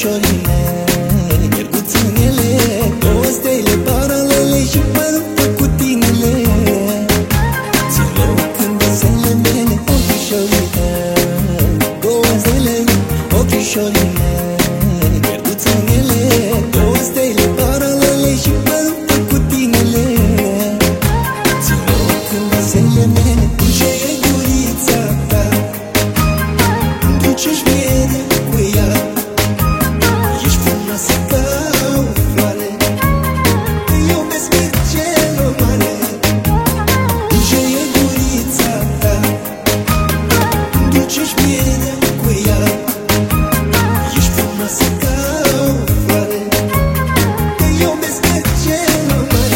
ochișorile, ierguțânele, două stele, paralele și părul cu tinele. Țin loc în visele mele, ochișorile, două stele, ochișorile, ierguțânele, două stele, paralele și părul cu tinele. Țin loc în visele mele, ce e gurița ta, duce-și miere cu ea. Ești frumoasă ca o floare, te iubesc pe cel mare. Ce e gurița ta, duce-și miere cu ea. Ești frumoasă ca o floare, te iubesc pe cel mare.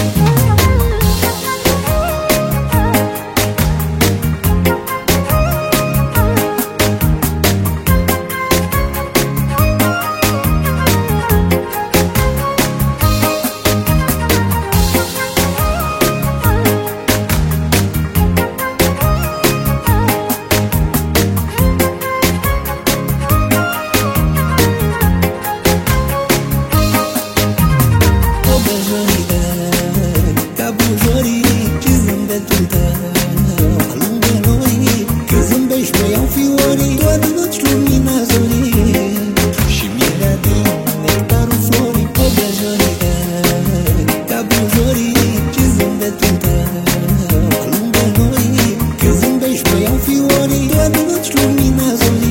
Ca buzorii, ce zâmbetul tău alungă noi. Când zâmbești mă iau fiorii, tu aduci lumina zorii și mirea din nectarul florii. Obrăjorii, ca buzorii, ce zâmbetul tău alungă noi. Când zâmbești mă iau fiorii, tu aduci lumina zorii.